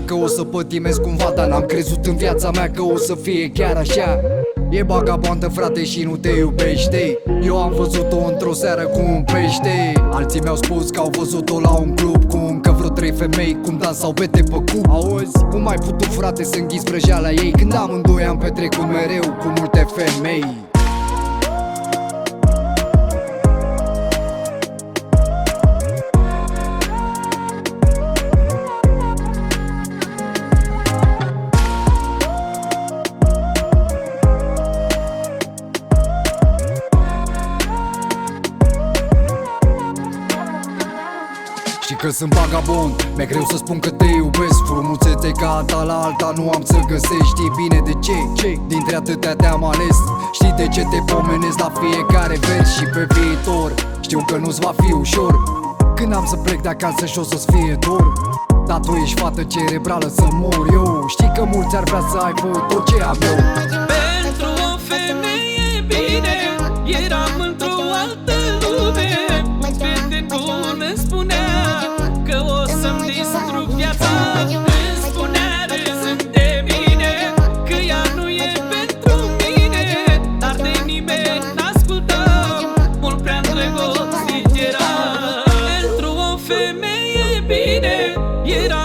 că o să pătimesc cumva, dar n-am crezut în viața mea că o să fie chiar așa. E bagabondă, frate, și nu te iubește. Eu am văzut-o într-o seară cu un pește. Alții mi-au spus că au văzut-o la un club cu încă vreo 3 femei, cum dansau bete pe cub. Auzi, cum ai putut, frate, să înghiți vrăjeala ei, când amândoi am petrecut mereu cu multe femei? Și că sunt vagabond, mi-e greu să spun că te iubesc. Frumusețe ca ta la alta nu am să găsesc. Știi bine de ce? Dintre atâtea te-am ales. Știi de ce te pomenesc la fiecare vers și pe viitor? Știu că nu-ți va fi ușor. Când am să plec de acasă și o să-ți fie dor, dar tu ești fată cerebrală să mor eu. Știi că mulți ar vrea să aibă tot ce am eu. Pentru o femeie bine, eram într-o altă lume. Prietenul îmi spunea că o să-mi distrug viața. Îmi spunea râzând de mine că ea nu e pentru mine, dar de nimeni n-ascultam, mult prea îndrăgostit era. Pentru o femeie bine, era